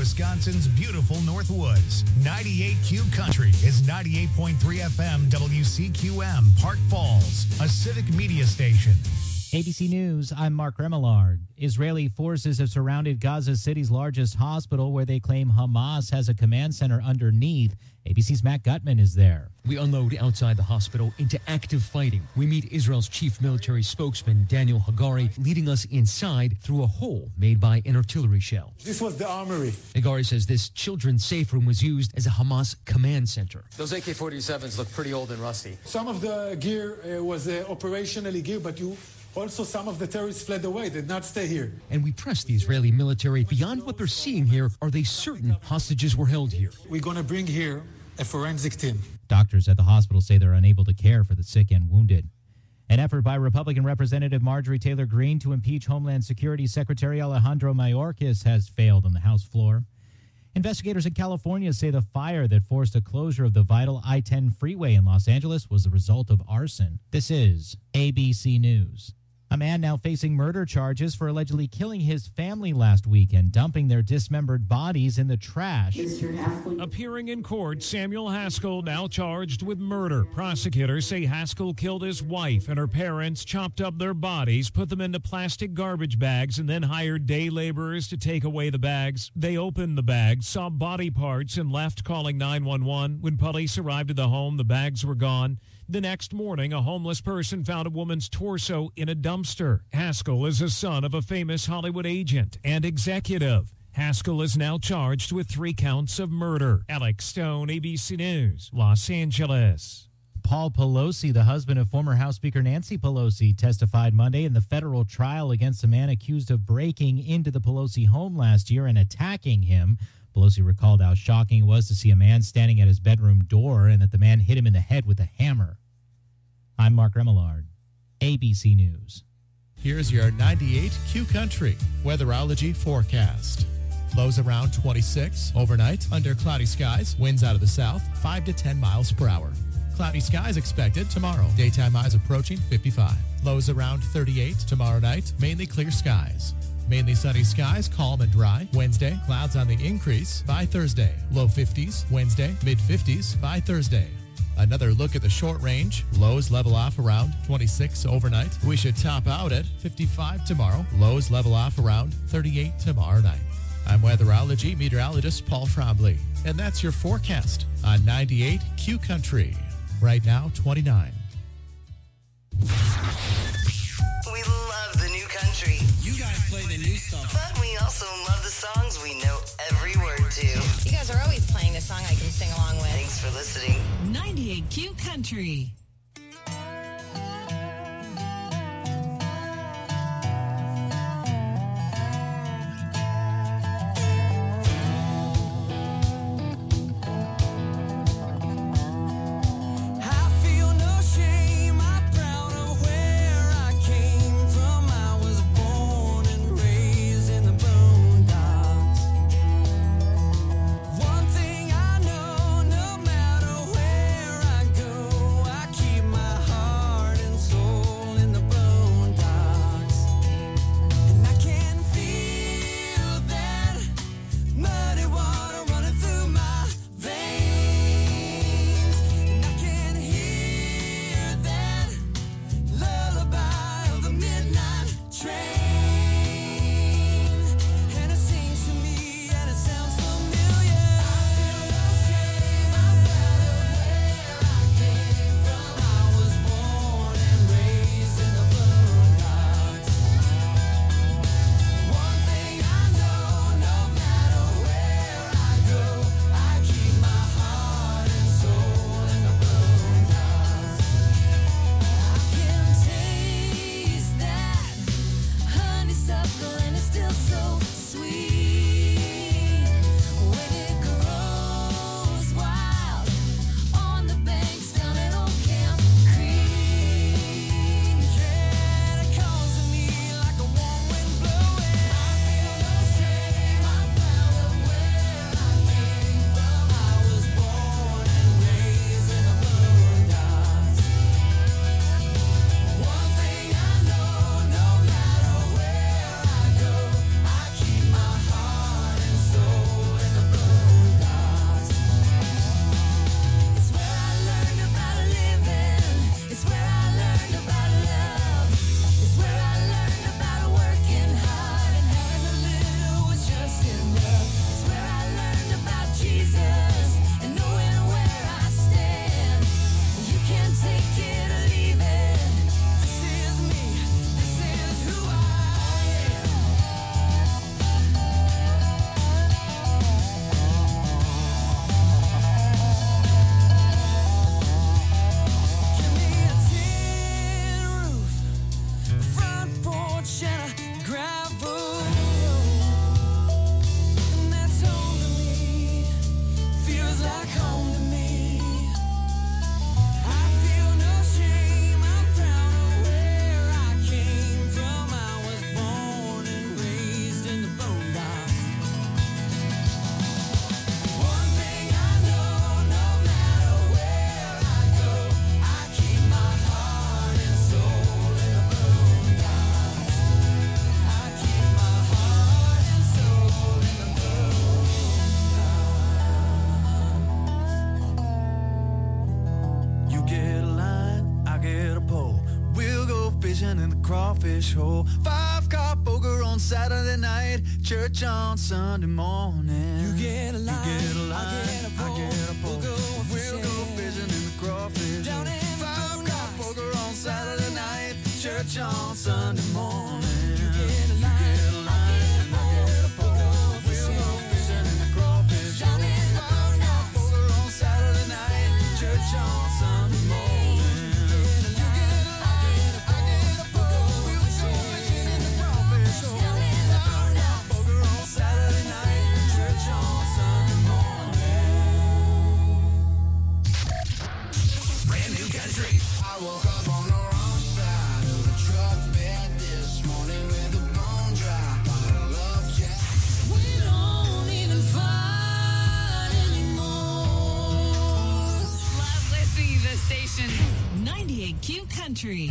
Wisconsin's beautiful Northwoods. 98Q Country is 98.3 FM WCQM, Park Falls, a civic media station. ABC News, I'm Mark Remillard. Israeli forces have surrounded Gaza City's largest hospital, where they claim Hamas has a command center underneath. ABC's Matt Gutman is there. We unload outside the hospital into active fighting. We meet Israel's chief military spokesman, Daniel Hagari, leading us inside through a hole made by an artillery shell. This was the armory. Hagari says this children's safe room was used as a Hamas command center. Those AK-47s look pretty old and rusty. Some of the gear was operationally gear, but also some of the terrorists fled away, did not stay here. And we pressed the Israeli military beyond what they're seeing here. Are they certain hostages were held here? We're going to bring here a forensic team. Doctors at the hospital say they're unable to care for the sick and wounded. An effort by Republican Representative Marjorie Taylor Greene to impeach Homeland Security Secretary Alejandro Mayorkas has failed on the House floor. Investigators in California say the fire that forced a closure of the vital I-10 freeway in Los Angeles was the result of arson. This is ABC News. A man now facing murder charges for allegedly killing his family last week and dumping their dismembered bodies in the trash. Appearing in court, Samuel Haskell now charged with murder. Prosecutors say Haskell killed his wife and her parents, chopped up their bodies, put them into plastic garbage bags, and then hired day laborers to take away the bags. They opened the bags, saw body parts, and left, calling 911. When police arrived at the home, the bags were gone. The next morning, a homeless person found a woman's torso in a dumpster. Haskell is a son of a famous Hollywood agent and executive. Haskell is now charged with 3 counts of murder. Alex Stone, ABC News, Los Angeles. Paul Pelosi, the husband of former House Speaker Nancy Pelosi, testified Monday in the federal trial against a man accused of breaking into the Pelosi home last year and attacking him. Pelosi recalled how shocking it was to see a man standing at his bedroom door and that the man hit him in the head with a hammer. I'm Mark Remillard, ABC News. Here's your 98Q Country weatherology forecast. Lows around 26 overnight, under cloudy skies, winds out of the south, 5 to 10 miles per hour. Cloudy skies expected tomorrow. Daytime highs approaching 55. Lows around 38 tomorrow night, mainly clear skies. Mainly sunny skies, calm and dry. Wednesday, clouds on the increase by Thursday. Low 50s Wednesday, mid 50s by Thursday. Another look at the short range. Lows level off around 26 overnight. We should top out at 55 tomorrow. Lows level off around 38 tomorrow night. I'm weatherology meteorologist Paul Trombley, and that's your forecast on 98Q Country. Right now, 29. We love the new country. You guys play the new stuff. But we also love the songs we know every word to. You guys are always playing a song I can sing along with. Thanks for listening. 98Q Country. One thing I know, no matter where I go, I crawfish hole. 5-card poker on Saturday night, church on Sunday morning. You get a line, I get a pole. We'll go fishing in the crawfish hole. 5-card poker on Saturday night, church on Sunday morning. You get a line, I get a pole. We'll go fishing in the crawfish hole. 5-card poker on Saturday night, church on Sunday morning. I woke up on the wrong side of the truck bed this morning with a bone drop on a love jack. We don't even fight anymore. Love listening to the station. 98Q Country.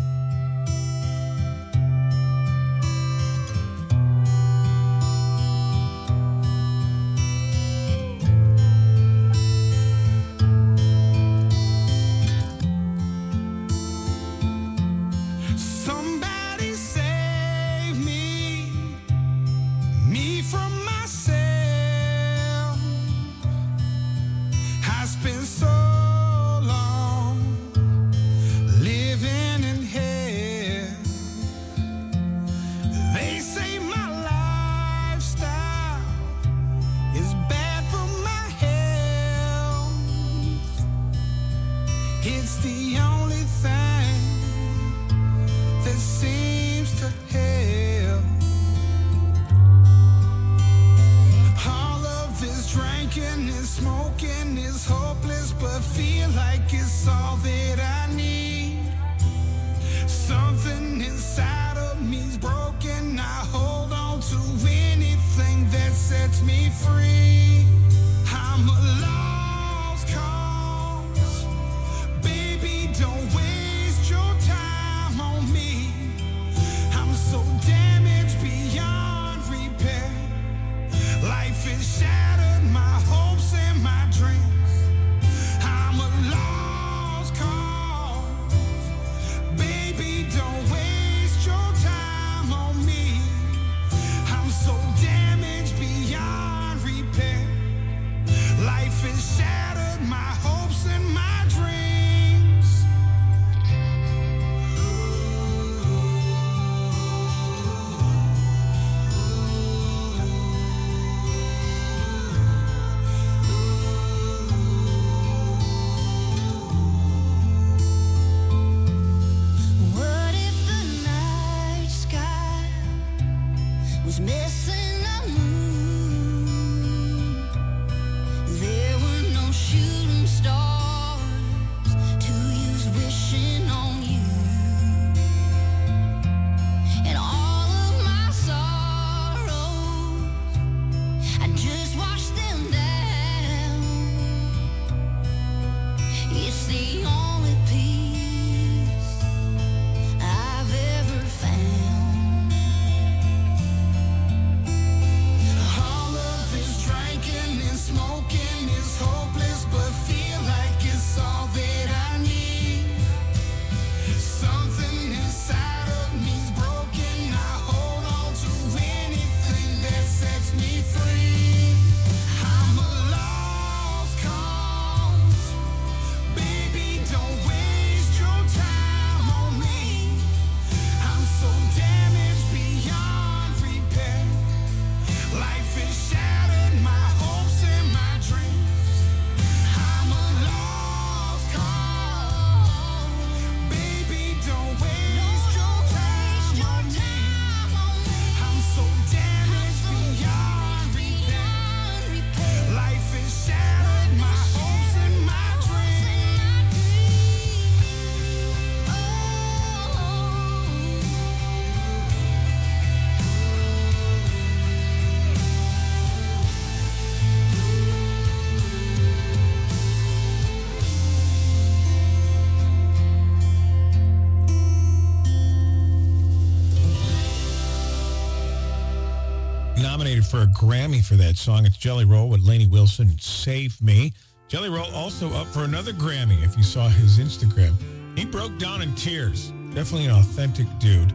Nominated for a Grammy for that song. It's Jelly Roll with Lainey Wilson, Save Me. Jelly Roll also up for another Grammy, if you saw his Instagram. He broke down in tears. Definitely an authentic dude.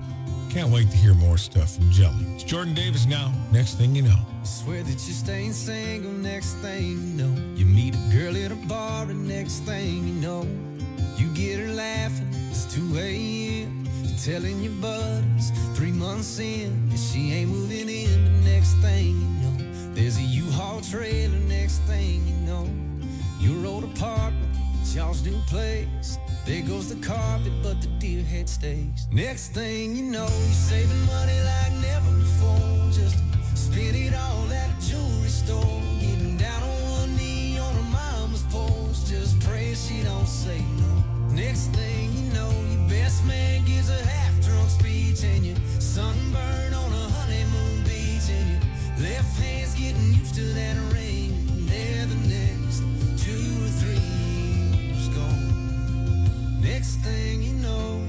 Can't wait to hear more stuff from Jelly. It's Jordan Davis now. Next thing you know. I swear that you're staying single. Next thing you know, you meet a girl at a bar, and next thing you know, you get her laughing. It's 2 a.m. You're telling your buddies 3 months in that she ain't moving in. The next thing you know, there's a U-Haul trailer. Next thing you know, your old apartment, it's y'all's new place. There goes the carpet, but the deer head stays. Next thing you know, you're saving money like never before. Just spend it all at a jewelry store. Getting down on one knee on her mama's porch. Just pray she don't say no. Next thing you know, your best man gives a half-drunk speech, and you sunburn on a honeymoon beach, and your left hand's getting used to that ring. And there the next 2 or 3 years gone. Next thing you know,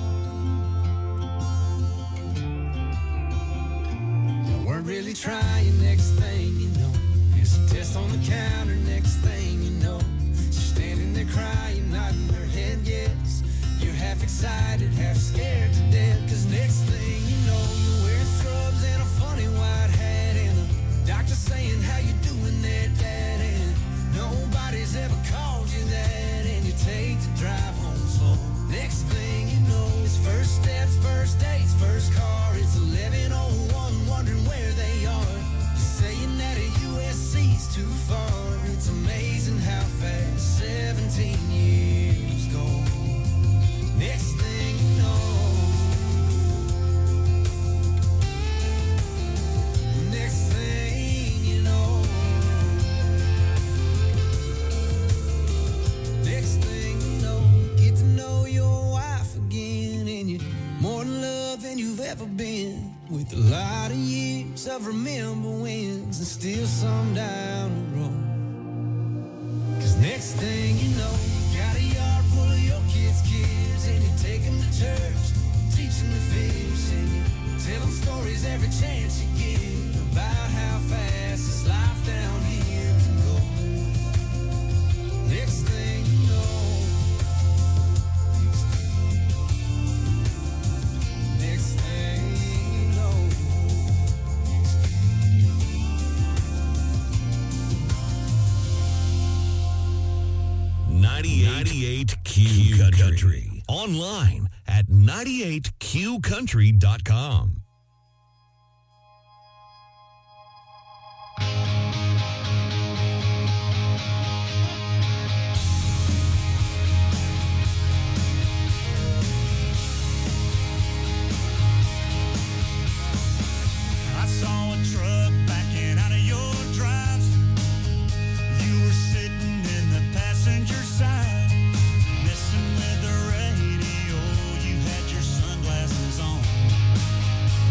you weren't really trying. Next thing you know, there's a test on the counter. Next thing you know, she's standing there crying, nodding her head yes. You're half excited, half scared to death. Cause next thing you know, you're wearing scrubs and a funny white hat, and the doctor saying, how you doing there, Dad? And nobody's ever called you that, and you take the drive home slow. Next thing you know, it's first steps, first dates, first car. It's 11:01, wondering where they are. You're saying that a USC's too far. It's amazing how fast 17 years go. Next thing you know, next thing you know, next thing you know, get to know your wife again, and you're more in love than you've ever been. With a lot of years of remember wins and still some down the road. Cause next thing you know, you got a yard full of your kids' and you take them to church, teach them to fish, and you tell them stories every chance you get about how fast this life down here can go. Next thing you know, next thing you know, 98 Q Country. Online at 98qcountry.com. I saw a truck backing out of your drive. You were sitting in the passenger side, messing with the radio. You had your sunglasses on.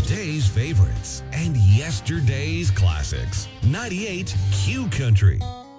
Today's favorites and yesterday's classics. 98 Q Country.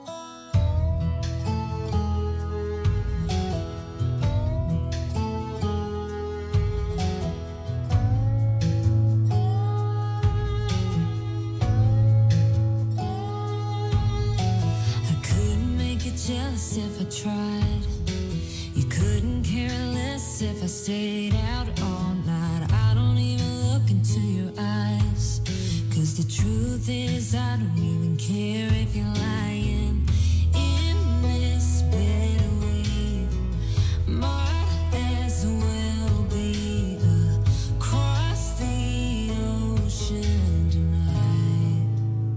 Jealous if I tried. You couldn't care less if I stayed out all night. I don't even look into your eyes, 'cause the truth is I don't even care if you're lying in this bed. We might as well be across the ocean tonight.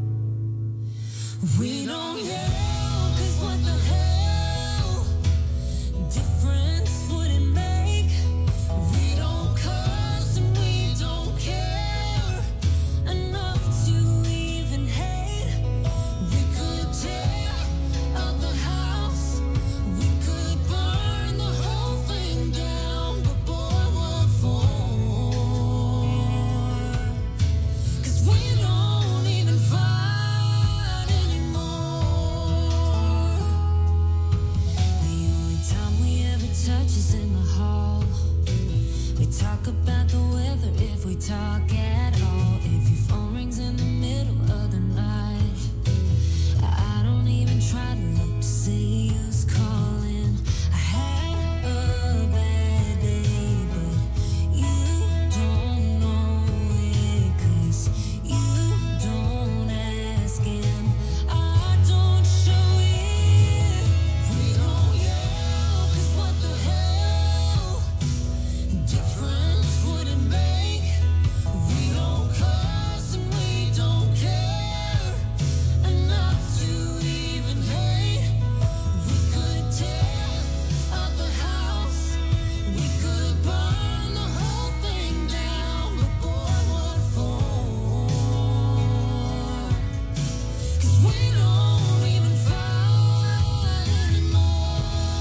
We don't yell. About the weather if we talk at all. If your phone rings in the middle of the night, I don't even try to look to see who's calling. I had a bad day, but you don't know it, 'cause you don't ask and I don't show it. We don't yell, 'cause what the hell? Different would it make? We don't cuss and we don't care enough to even hate. We could tear up the house, we could burn the whole thing down, but boy, what for? 'Cause we don't even fight anymore.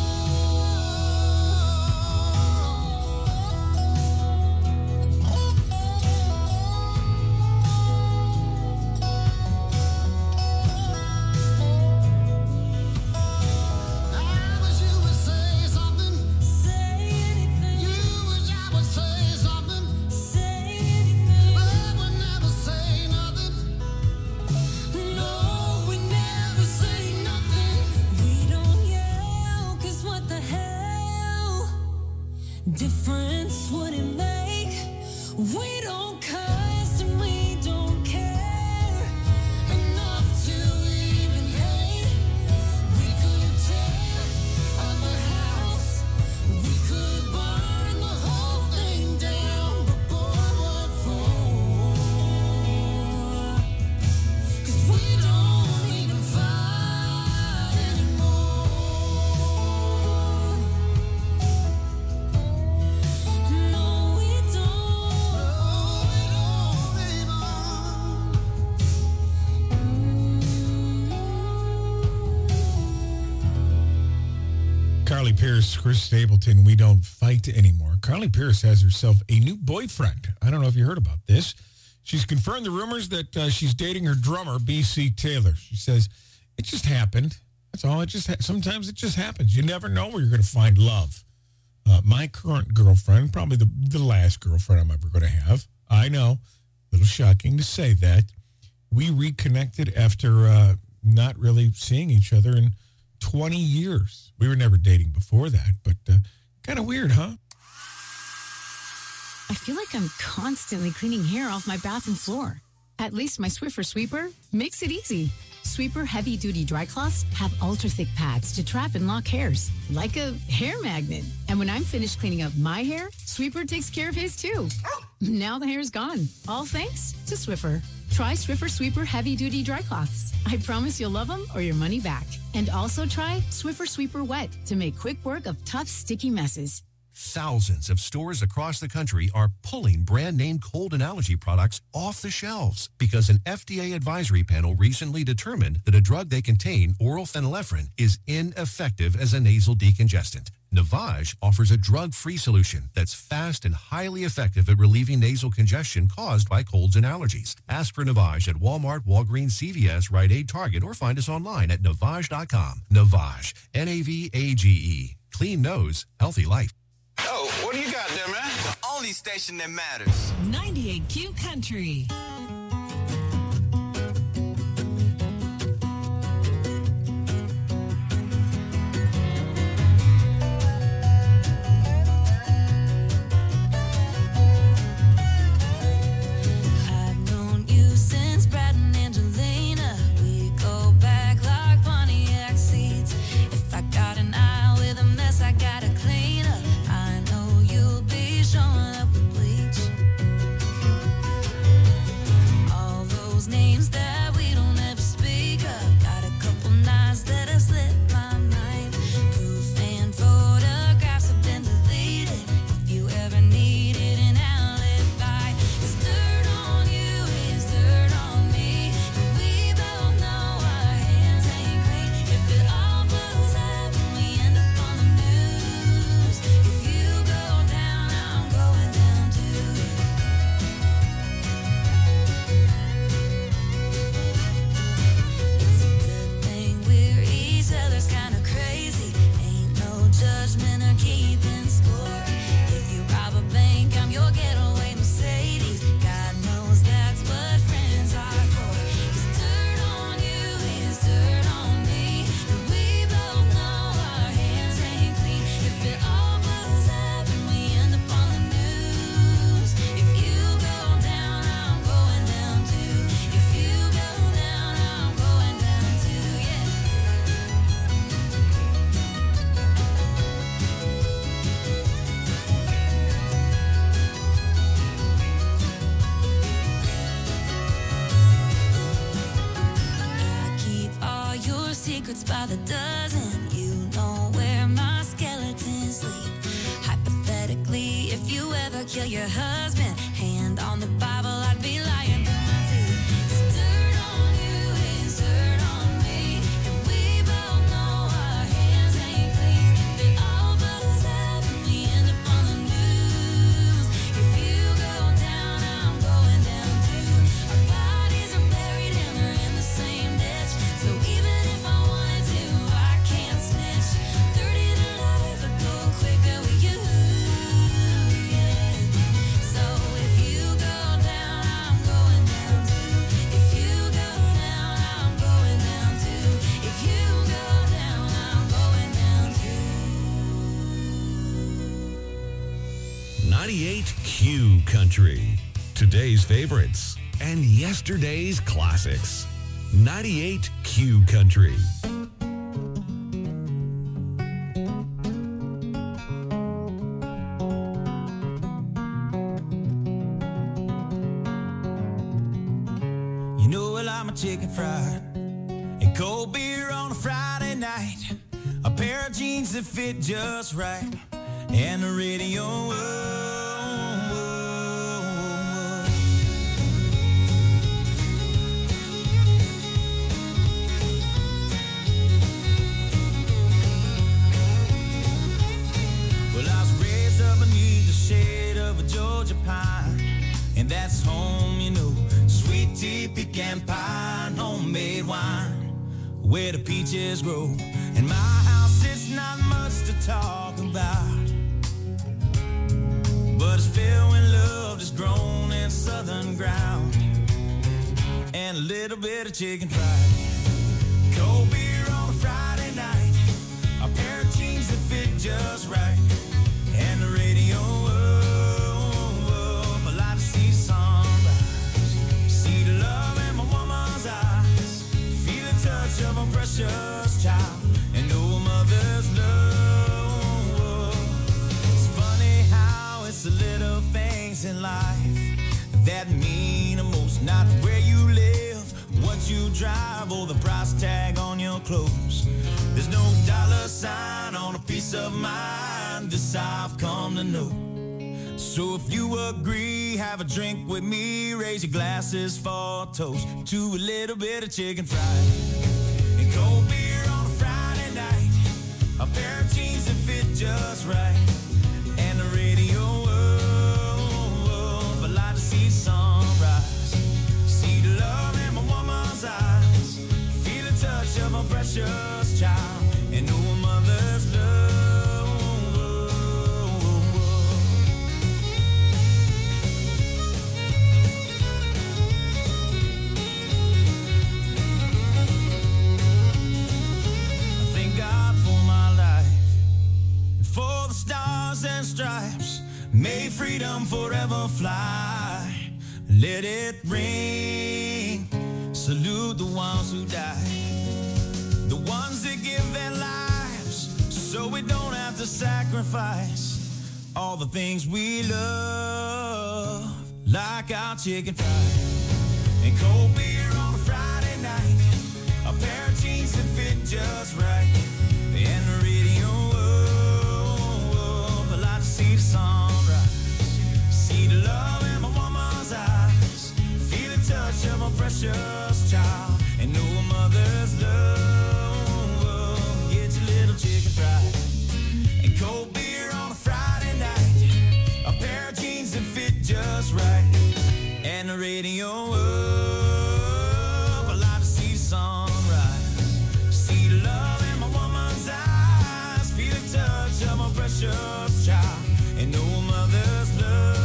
I wish you would say something. Say anything. You wish I would say something. Say anything. But I would never say nothing. No, we never say nothing. We don't yell, 'cause what the hell? Difference would it make? We don't cuss and we don't care enough to even hate. We could tear up the house, we could burn the whole thing down, but boy, what for? 'Cause we don't even fight anymore. No, we don't. No, we don't anymore. Carly Pierce, Chris Stapleton, We Don't Fight Anymore. Carly Pierce has herself a new boyfriend. I don't know if you heard about this. She's confirmed the rumors that she's dating her drummer, B.C. Taylor. She says, it just happened. That's all. Sometimes it just happens. You never know where you're going to find love. My current girlfriend, probably the last girlfriend I'm ever going to have. I know, a little shocking to say that. We reconnected after not really seeing each other in 20 years. We were never dating before that, but kind of weird, huh? I feel like I'm constantly cleaning hair off my bathroom floor. At least my Swiffer Sweeper makes it easy. Sweeper heavy-duty dry cloths have ultra-thick pads to trap and lock hairs, like a hair magnet. And when I'm finished cleaning up my hair, Sweeper takes care of his too. Now the hair's gone, all thanks to Swiffer. Try Swiffer Sweeper heavy-duty dry cloths. I promise you'll love them or your money back. And also try Swiffer Sweeper Wet to make quick work of tough, sticky messes. Thousands of stores across the country are pulling brand name cold and allergy products off the shelves because an FDA advisory panel recently determined that a drug they contain, oral phenylephrine, is ineffective as a nasal decongestant. Navage offers a drug-free solution that's fast and highly effective at relieving nasal congestion caused by colds and allergies. Ask for Navage at Walmart, Walgreens, CVS, Rite Aid, Target, or find us online at Navage.com. Navage, N-A-V-A-G-E. Clean nose, healthy life. Oh, what do you got there, man? The only station that matters. 98Q Country. By the dozen, you know where my skeletons sleep. Hypothetically, if you ever kill your husband, hand on the Bible, I'd be lying through my teeth. 'Cause dirt on you is dirt on me, and we both know our hands ain't clean. If it all blows up and we end up on the news, if you go down, I'm going down too. Our bodies are buried and they're in the same ditch, so even if I wanted to, I can't snitch. 30 to life would go quicker with you, yeah. So if you go down, I'm going down too. If you go down, I'm going down too. If you go down, I'm going down too. 98Q Country. Today's favorites and yesterday's classics. 98Q Country. You know, well, I'm a chicken fried and cold beer on a Friday night, a pair of jeans that fit just right, and the radio. Well, I was raised up beneath the shade of a Georgia pine, and that's home, you know. Sweet tea, pecan pie, and homemade wine, where the peaches grow. In my house, it's not much to talk about, but it's filled with love that's grown in southern ground, and a little bit of chicken fried. Cold beer on a Friday night, a pair of jeans that fit just right, and the radio up. I like to see the sunrise, see the love in my woman's eyes, feel the touch of a precious child, and know a mother's love. It's funny how it's the little things in life that mean the most. Not where you live, what you drive, or the price tag on your clothes. There's no dollar sign on a piece of mind, this I've come to know. So if you agree, have a drink with me, raise your glasses for a toast to a little bit of chicken fried and cold beer on a Friday night, a pair of jeans that fit just right. And the radio, I like to see sunrise. See the love in my woman's eyes. Feel the touch of my precious child. And know a mother's love. I thank God for my life. For the stars and stripes, may freedom forever fly. Let it ring. Salute the ones who died, the ones that give their lives, so we don't have to sacrifice all the things we love, like our chicken fried and cold beer on a Friday night, a pair of jeans that fit just right, and the radio. I like to see the sunrise, see the love in my woman's eyes, feel the touch of my precious child, and know a mother's love. Get your little chicken fried and cold beer on a Friday night, a pair of jeans that fit just right, and the radio. I like to see the sunrise, see the love in my woman's eyes, feel the touch of my precious child, and know a mother's love.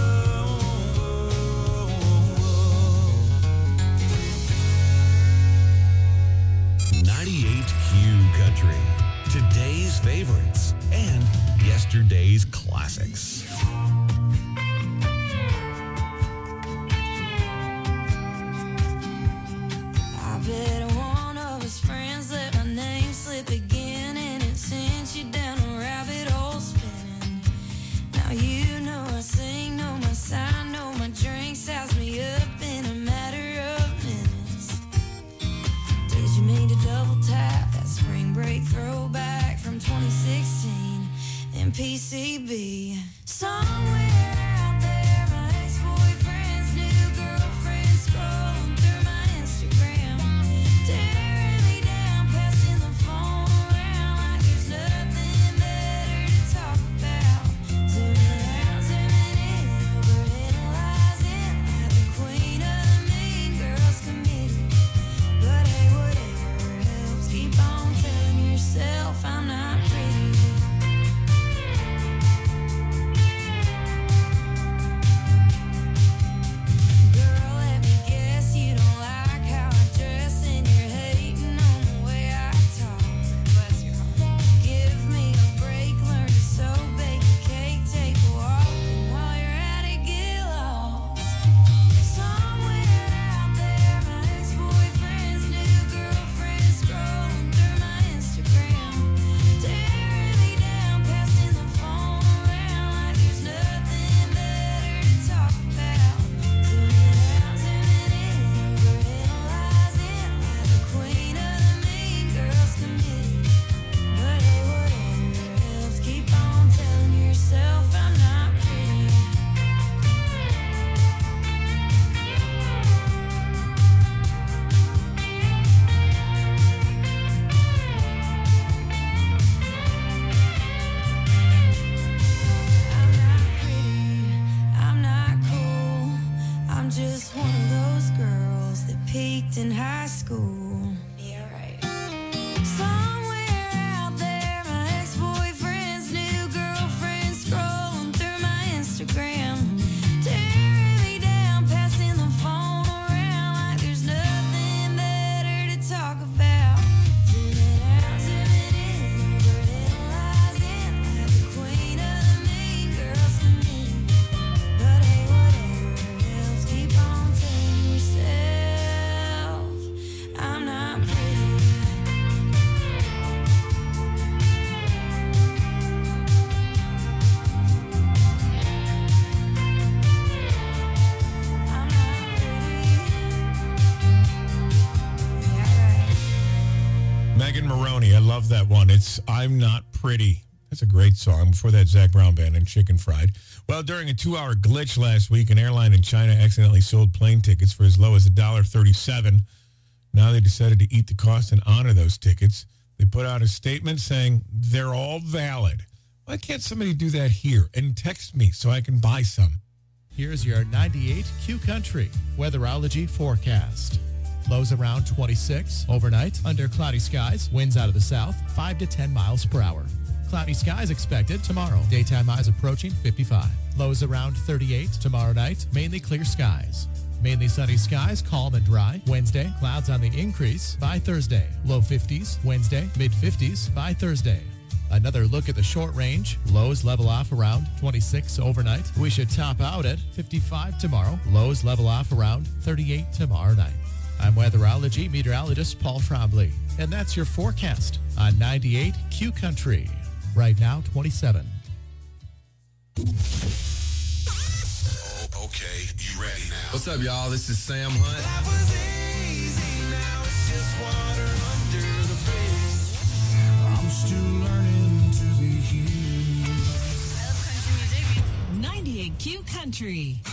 98Q Country. Today's favorites and yesterday's classics. I bet one of his friends let my name slip again, and it sent you down a rabbit hole spinning. Now you know I sing, know my sign, know my drink, sounds me up in a matter of minutes. Did you mean to double tap that spring break throwback from 2016 in PCB? Somewhere out there, my ex-boyfriend's new girlfriend scrolling through my Instagram, tearing me down, passing the phone around like there's nothing better to talk about. Zooming out, zooming in, overanalyzing like the queen of the mean girls committee. But hey, whatever helps, keep on telling yourself I'm not pretty. Girl, let me guess, you don't like how I dress, and you're hating on the way I talk. Give me a break, learn to sew, bake a cake, take a walk, and while you're at it, get lost. Somewhere out there, my ex-boyfriend's new girlfriend scrolling through my Instagram, tearing me down, passing the phone around like there's nothing better to talk about. Zooming out, zooming in, overanalyzing like the queen of the mean girls committee. But hey, whatever helps, keep on telling yourself I'm not pretty. I'm not pretty, I'm not cool, I'm just one of those girls that peaked in high school. Yeah, right. Somewhere out there, my ex-boyfriend's new girlfriend scrolling through my Instagram, tearing me down, passing the phone around like there's nothing better to talk about. Zooming out, zooming in, overanalyzing like the queen of the mean girls committee. But hey, whatever helps, keep on telling yourself I'm not pretty. I'm not pretty. Yeah, right. Megan Maroney, I love that one. It's I'm Not Pretty. That's a great song. Before that, Zach Brown Band and Chicken Fried. Well, during a 2-hour glitch last week, an airline in China accidentally sold plane tickets for as low as $1.37. Now they decided to eat the cost and honor those tickets. They put out a statement saying they're all valid. Why can't somebody do that here and text me so I can buy some? Here's your 98 Q Country weatherology forecast. Lows around 26 overnight under cloudy skies. Winds out of the south 5 to 10 miles per hour. Cloudy skies expected tomorrow. Daytime highs approaching 55. Lows around 38 tomorrow night. Mainly clear skies. Mainly sunny skies, calm and dry. Wednesday, clouds on the increase by Thursday. Low 50s Wednesday, mid 50s by Thursday. Another look at the short range. Lows level off around 26 overnight. We should top out at 55 tomorrow. Lows level off around 38 tomorrow night. I'm weatherology meteorologist Paul Trombley, and that's your forecast on 98 Q Country. Right now, 27. Okay, you ready now? What's up, y'all? This is Sam Hunt. That was easy, now it's just water under the bridge. I'm still learning to be here. I love country music. 98 Q Country.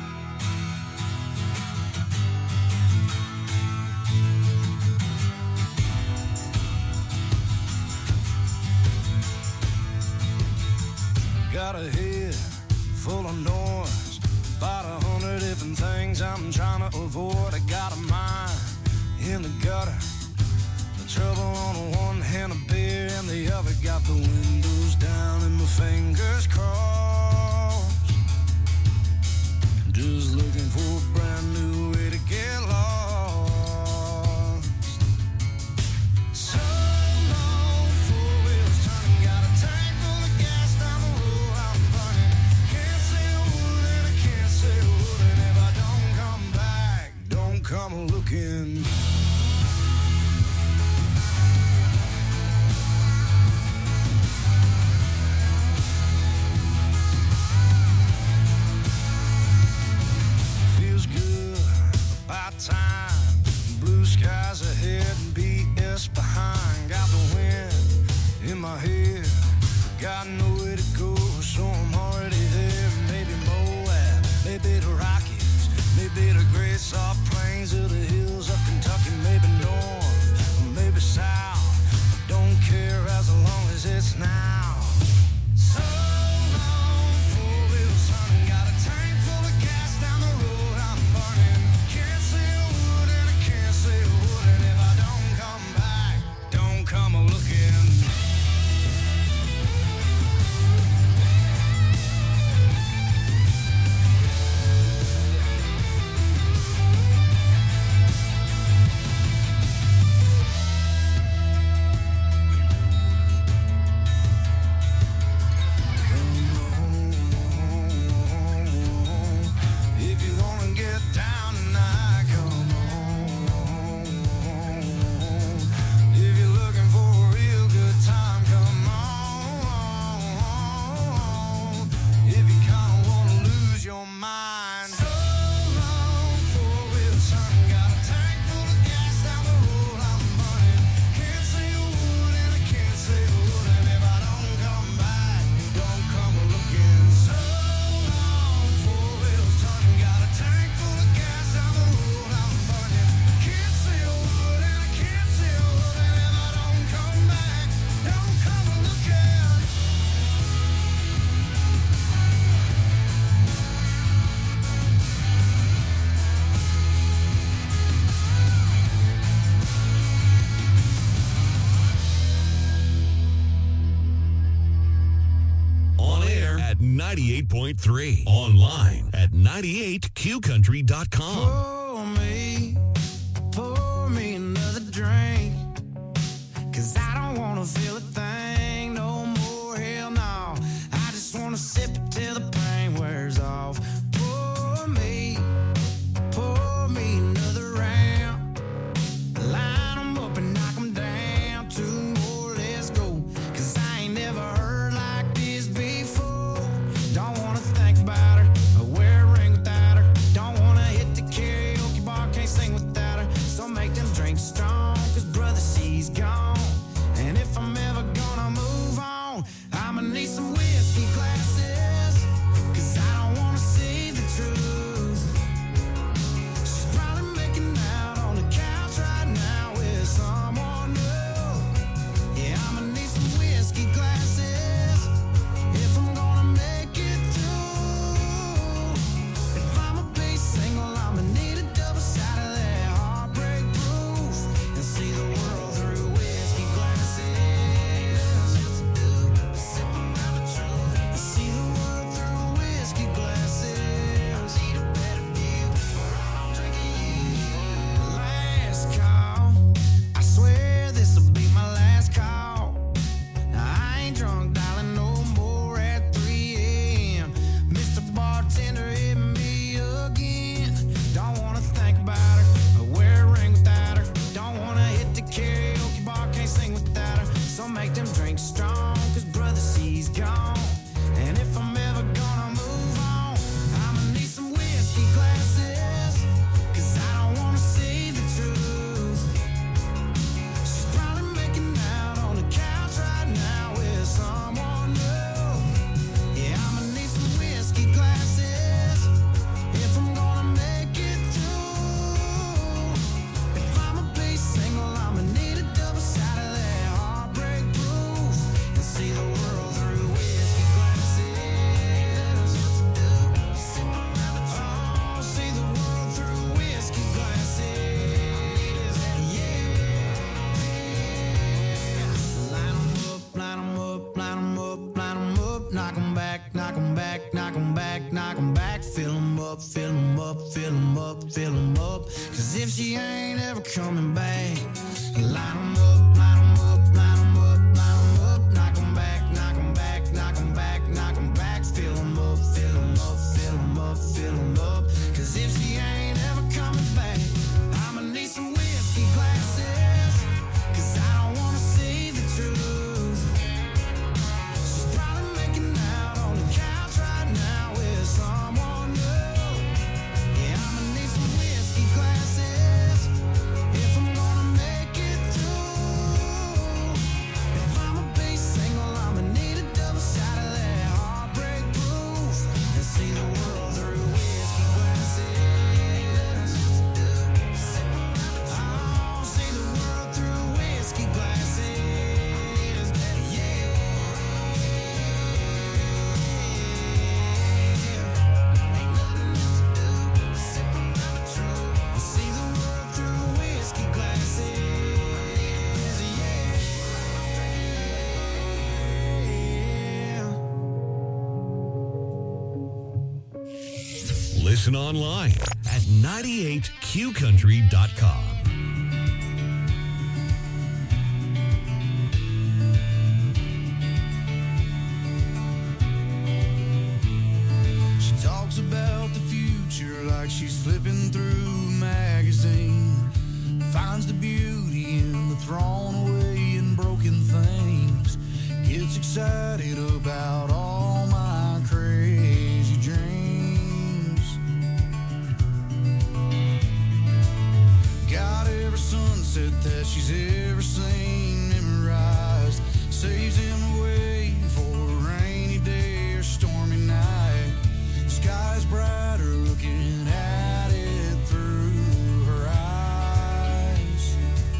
Got a head full of noise, about 100 different things I'm trying to avoid. I got a mind in the gutter, the trouble on one hand, a beer in the other. Got the windows down and my fingers crossed, just looking for a brand new way to get lost. So long, four wheels turning, got a tank full of gas down the road I'm burning. Can't say a word and I can't say a word, and if I don't come back, don't come looking. Feels good, about time. Blue skies ahead and BS behind. Got the wind in my head, got nowhere to go, so I'm already there. Maybe Moab, maybe the Rockies, maybe the great soft plains of the hills of Kentucky, maybe north, or maybe south. I don't care as long as it's now. So long, four wheels turning, got a tank full of gas down the road I'm burning. Can't say a word and I can't say a word, and if I don't come back, don't come looking. If you wanna get down tonight, come on. If you're looking for a real good time, come on. If you kinda wanna lose your mind. So long, four wheels turning, got a tank full of gas down the road I'm burning. Can't say a word and I can't say a word, and if I don't come back, don't come looking. So long, four wheels turning, got a tank full of gas down the road I'm burning. Can't say a word and I can't say a word, and if I don't come back, don't come looking. On air at 98.3. Online at 98qcountry.com. Pour me another drink, 'cause I don't wanna feel a thing no more, hell no. I just wanna sip it till the pain wears off. Pour me another round. Line 'em up and knock 'em down. Two more, let's go, 'cause I ain't never heard like this before. Don't wanna think about her or wear a ring without her. Don't wanna hit the karaoke knock 'em back, knock 'em back, knock 'em back, knock 'em back. Fill 'em up, fill 'em up, fill 'em up, fill 'em up. 'Cause if she ain't ever coming back, line 'em up, line 'em up, line 'em up, line 'em up. Knock 'em back, knock 'em back, knock 'em back, knock 'em back. Fill 'em up, fill 'em up, fill 'em up, fill 'em up. 'Cause if she ain't ever coming back, I'ma need some whiskey glasses. 'Cause I don't wanna see the truth. She's probably making out on the couch right now with someone new. Yeah, I'ma need some whiskey glasses if I'm gonna make it through. If I'ma be single, I'ma need a double shot of that heartbreak proof and see the world through whiskey glasses. Oh, see the world through whiskey glasses. Yeah. Ain't nothing else to do but sip around the truth and see the world through whiskey glasses. Yeah. Listen online at 98qcountry.com. She talks about the future like she's flipping through a magazine. Finds the beauty in the thrown away and broken things. Gets excited about all my crazy dreams. Got every sunset that she's ever seen memorized. Saves him away for a rainy day or stormy night. Sky's brighter looking at it through her eyes.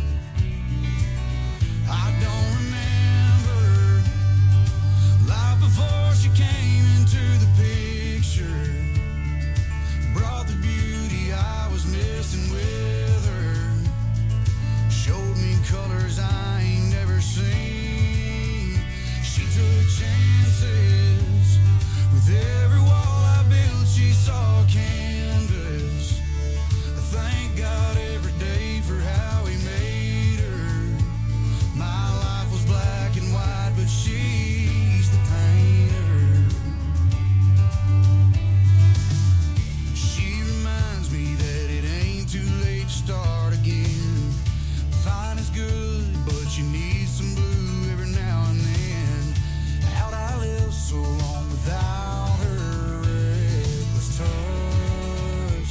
I don't remember life before she came into the picture. Brought the beauty I was missing with her. Showed me colors I ain't never seen. She took chances. With every wall I built, she saw canvas. I thank God every day for how he made her. My life was black and white, but she's the painter. She reminds me that it ain't too late to start again. Fine is good, but you need some blue every now and then. How'd I live so long without her reckless touch?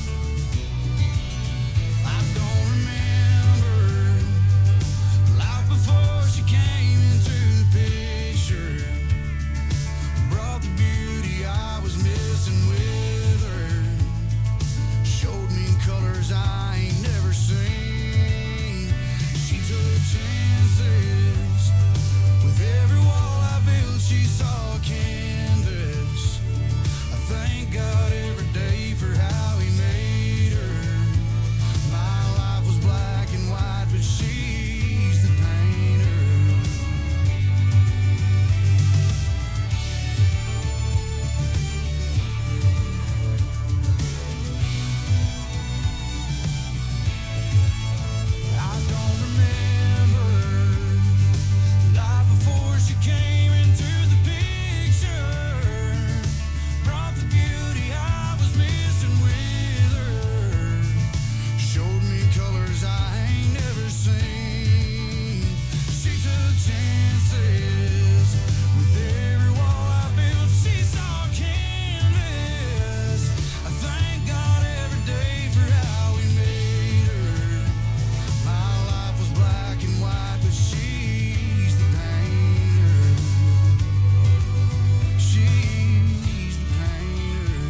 I don't remember life before she came into the picture. Brought the beauty I was missing with her. Showed me colors I ain't never seen. She took chances. With every wall I built, she saw canvas. I thank God every day for how he made her. My life was black and white, but she's the painter. I don't remember life before she came into the picture. Brought the beauty I was missing with her. Showed me colors I ain't never seen. She took chances. With every wall I built, she saw canvas. I thank God every day for how he made her. My life was black and white, but she's the painter. She's the painter.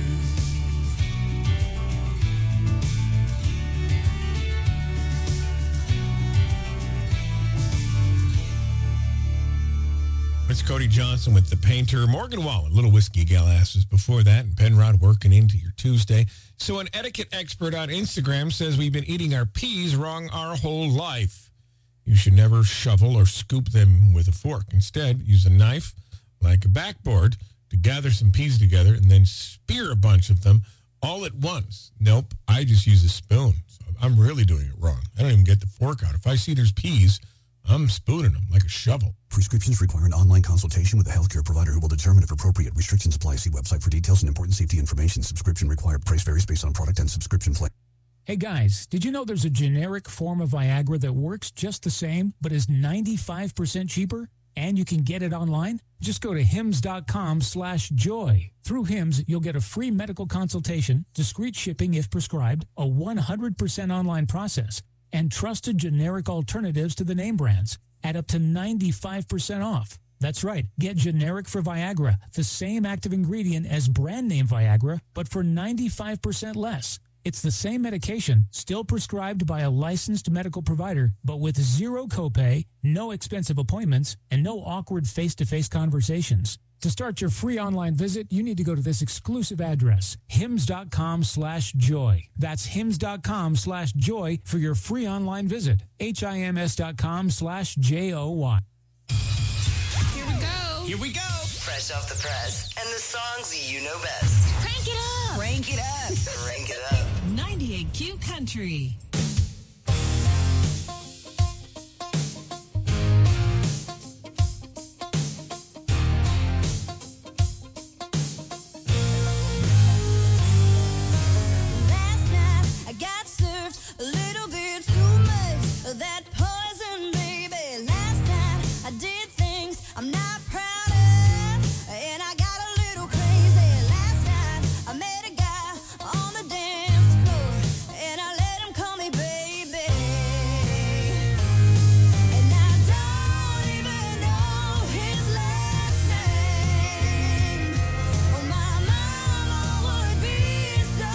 It's Cody Johnson with The Painter. Morgan Wallen, Little Whiskey Glasses before that, and Penrod working into your Tuesday. So an etiquette expert on Instagram says we've been eating our peas wrong our whole life. You should never shovel or scoop them with a fork. Instead, use a knife like a backboard to gather some peas together and then spear a bunch of them all at once. Nope, I just use a spoon. So I'm really doing it wrong. I don't even get the fork out. If I see there's peas, I'm spooning them like a shovel. Prescriptions require an online consultation with a healthcare provider who will determine if appropriate. Restrictions apply. See website for details and important safety information. Subscription required. Price varies based on product and subscription plan. Hey guys, did you know there's a generic form of Viagra that works just the same, but is 95% cheaper? And you can get it online? Just go to hims.com/joy. Through Hims, you'll get a free medical consultation, discreet shipping if prescribed, a 100% online process, and trusted generic alternatives to the name brands at up to 95% off. That's right. Get generic for Viagra, the same active ingredient as brand name Viagra, but for 95% less. It's the same medication, still prescribed by a licensed medical provider, but with zero copay, no expensive appointments, and no awkward face-to-face conversations. To start your free online visit, you need to go to this exclusive address, hims.com/joy. That's hims.com/joy for your free online visit. HIMS.com/JOY. Here we go. Here we go. Fresh off the press. And the songs you know best. Crank it up. Crank it up. Crank it up. 98Q Country. Last night I got served a little bit too much of that poison, baby. Last night I did things I'm not proud of, and I got a little crazy. Last night I met a guy on the dance floor, and I let him call me baby. And I don't even know his last name. Oh, my mama would be so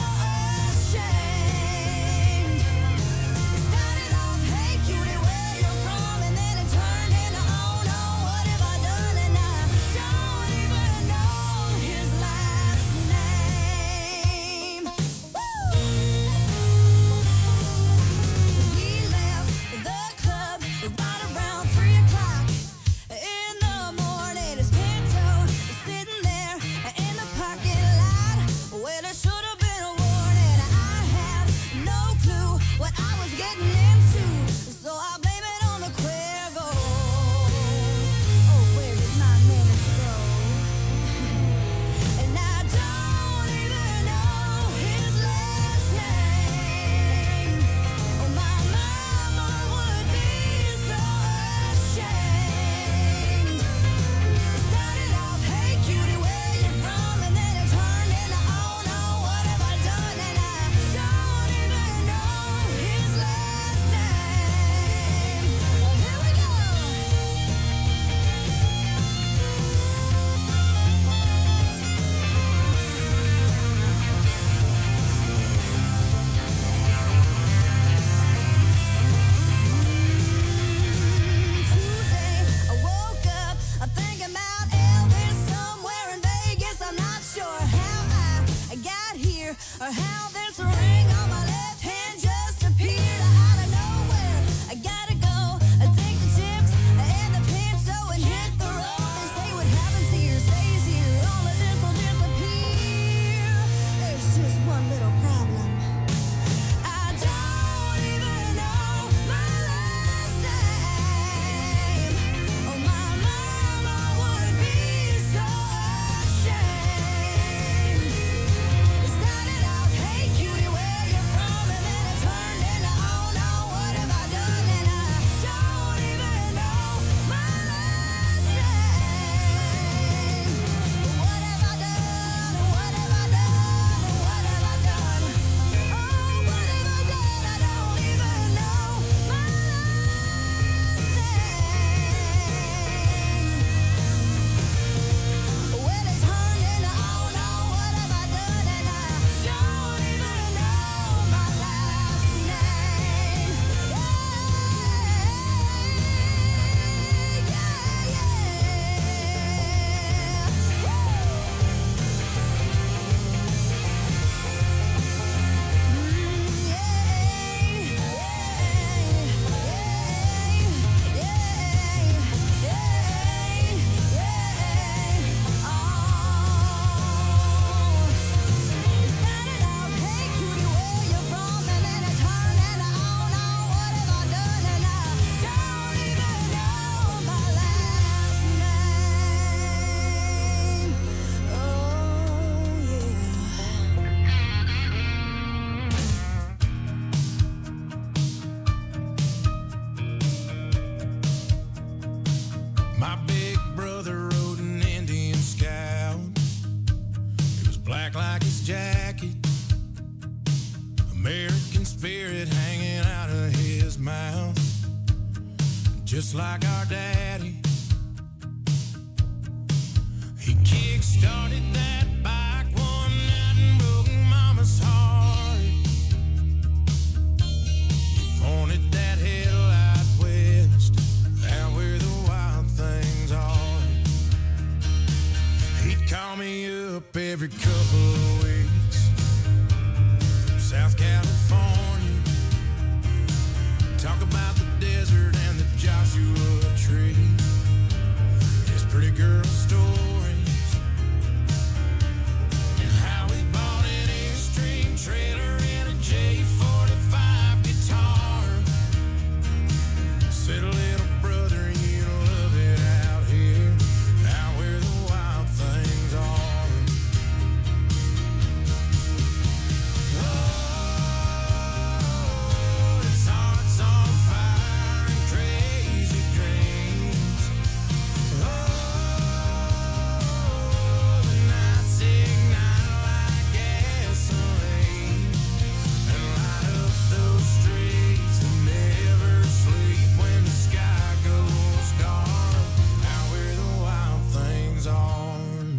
ashamed. It started off, hey cutie, where you from? And then it turned into, oh no, what have I done? And I don't even know his last name. We left the club right around 3 o'clock in the morning. His pinto was sitting there in the parking lot. Well, there should have been a warning. I had no clue what I was getting into, so I blame it on the Cuervo. Oh, where did my manners go? And I don't even know his last name. Oh, my mama would be so ashamed. It started off, hey cutie, where you from? And then it turned into, oh no, what have I done? And I don't even know his last name. Well, here we go. Tuesday, I woke up, I'm thinking about Elvis somewhere in Vegas. I'm not sure how I got here or how this ring on my left hand just appeared out of nowhere. I gotta go, take the chips and the pinto and hit the road. They say what happens here stays here. All of this will disappear. There's just one little problem. I don't even know my last name. Oh, my mama would be so ashamed. It started out, hey cutie, where just like our daddy. He kick-started that bike one night and broke Mama's heart. He pointed that headlight west, out where the wild things are. He'd call me up every couple of weeks from South California, talk about the desert and the Joshua tree, his pretty girl stories, and how he bought an Airstream trailer and a J45 guitar. Said, little brother, you love it out here, out where the wild things are. Oh, his heart's on fire and crazy dreams. Oh, the nights ignite like gasoline and light up those streets and never sleep when the sky goes dark, out where the wild things are.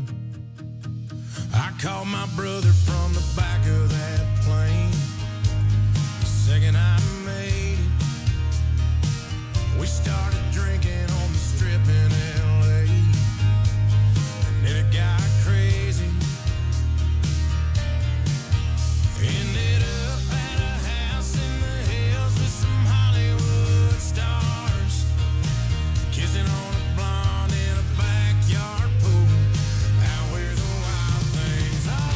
I called my brother from the back of that plane the second I made it. We started drinking on the strip in LA, and then it got crazy. Ended up at a house in the hills with some Hollywood stars, kissing on a blonde in a backyard pool, out where the wild things are.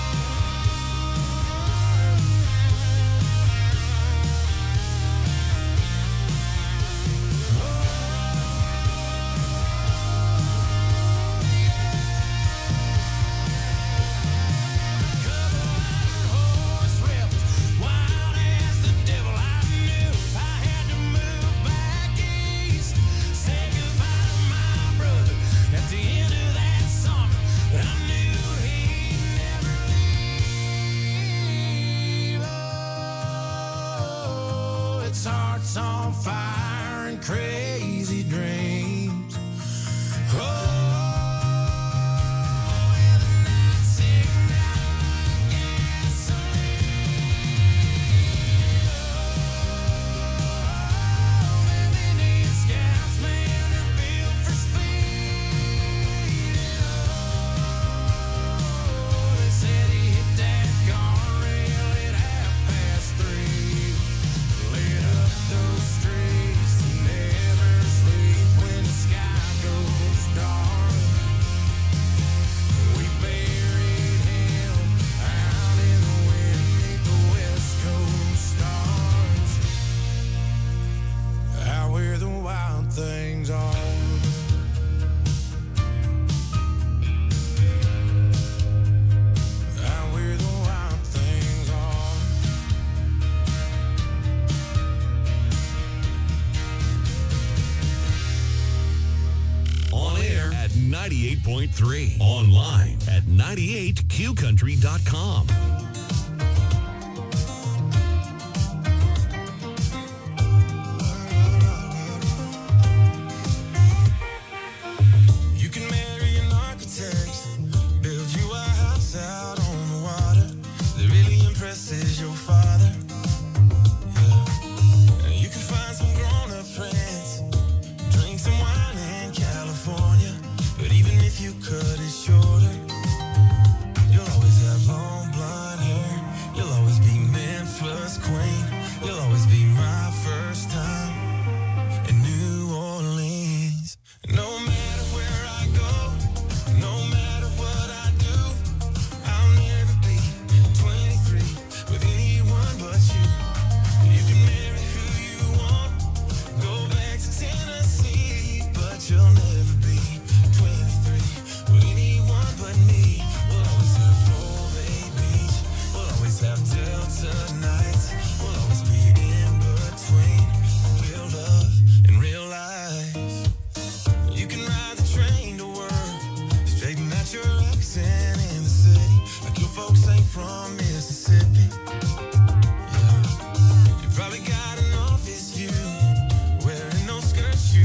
Horse whipped, wild as the devil. I knew I had to move back east, say goodbye to my brother at the end of that summer, but I knew he'd never leave. Oh, its heart's on fire and crazy dreams. Oh, and the nights ignite like gasoline. Oh, living in Scouts, man, are built for speed. Oh, they said he hit that guardrail at 3:30. Lit up those streets and never sleep when the sky goes dark. We buried him out in the wind 'neath the West Coast stars, out where the wild things are. Out where the wild things are. On air at 98.3. Online at 98qcountry.com. You can marry an architect, build you a house out on the water that really impresses your father. Yeah. You can find some grown-up friends, drink some wine in California, but even if you cut it shorter, you'll always have long blonde hair. You'll always be Memphis queen. You'll always be my first time in New Orleans. No matter where I go, no matter what I do, I'll never be 23 with anyone but you. You can marry who you want, go back to Tennessee, but you'll never be 23 with anyone but me. We'll always have Full Bay Beach, we'll always have Delta nights, we'll always be in between real love and real life. You can ride the train to work, straighten out your accent in the city, like your folks ain't from Mississippi. Yeah. You probably got an office view, wearing no skirt shoes.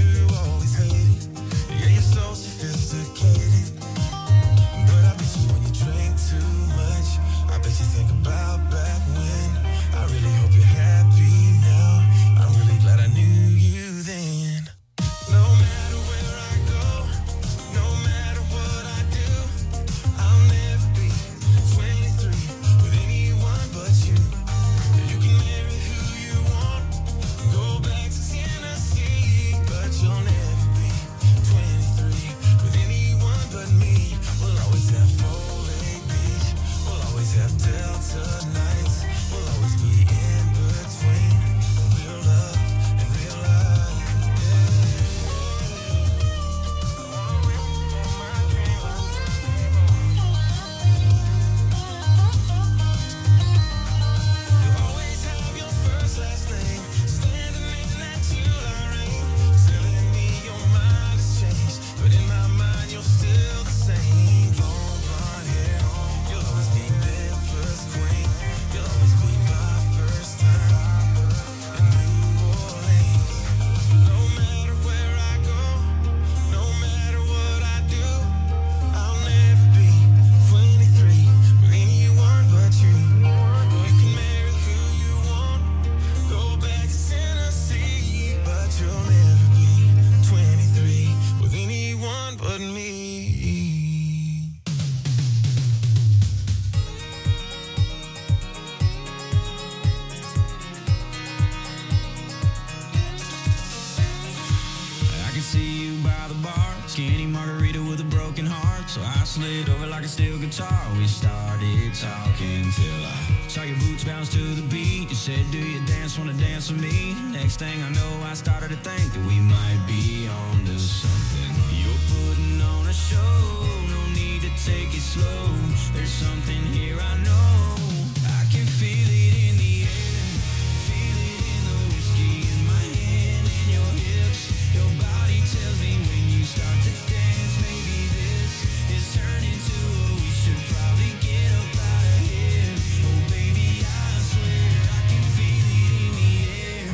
So I slid over like a steel guitar. We started talking till I saw your boots bounce to the beat. You said, do you dance, wanna dance with me? Next thing I know, I started to think that we might be on to something. You're putting on a show, no need to take it slow. There's something here I know. I can feel it in the air, feel it in the whiskey in my hand and your hips. Your body tells me when you start to dance, maybe this is turning to a we should probably get up out of here. Oh baby, I swear I can feel it in the air.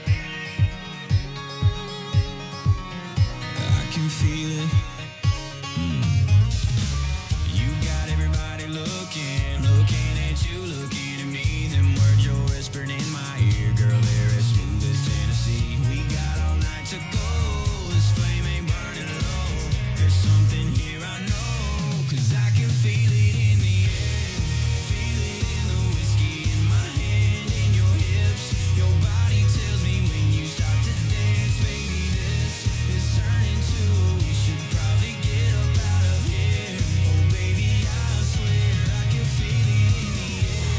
I can feel it. You got everybody looking at you, looking at me. Them words you're whispering in my ear, girl, they're as smooth as Tennessee. We got all night to go, this flame ain't burning low. There's something here I know, 'cause I can feel it in the air, feel it in the whiskey in my hand and your hips. Your body tells me when you start to dance, baby, this is turning to a we should probably get up out of here. Oh baby, I swear I can feel it in the air.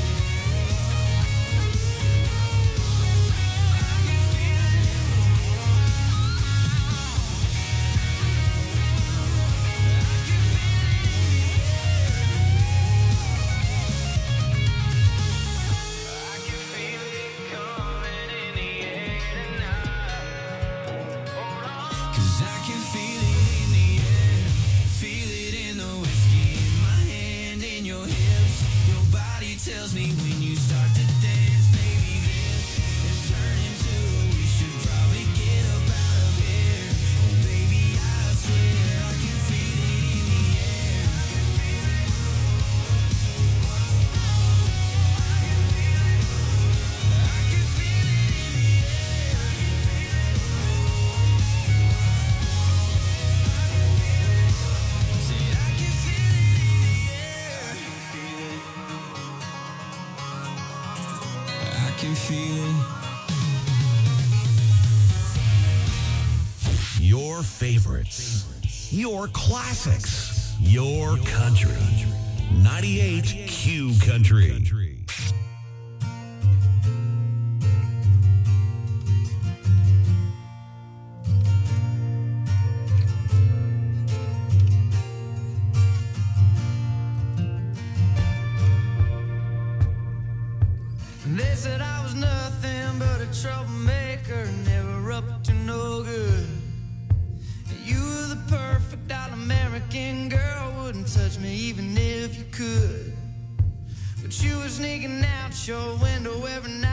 Cause I can feel it in the air, feel it in the whiskey in my hand and your hips. Your body tells me when you start to dance, baby, this is turning to we should probably get up out of here. Oh baby, I swear I can feel it in the air. I can feel it in the air. Said I can feel it in the air. I can feel it. Your favorites, your classics, your country. 98 Q Country. They said I was nothing but a troublemaker, never up to no good. You were the perfect all-American girl, wouldn't touch me even if you could. But you were sneaking out your window every night.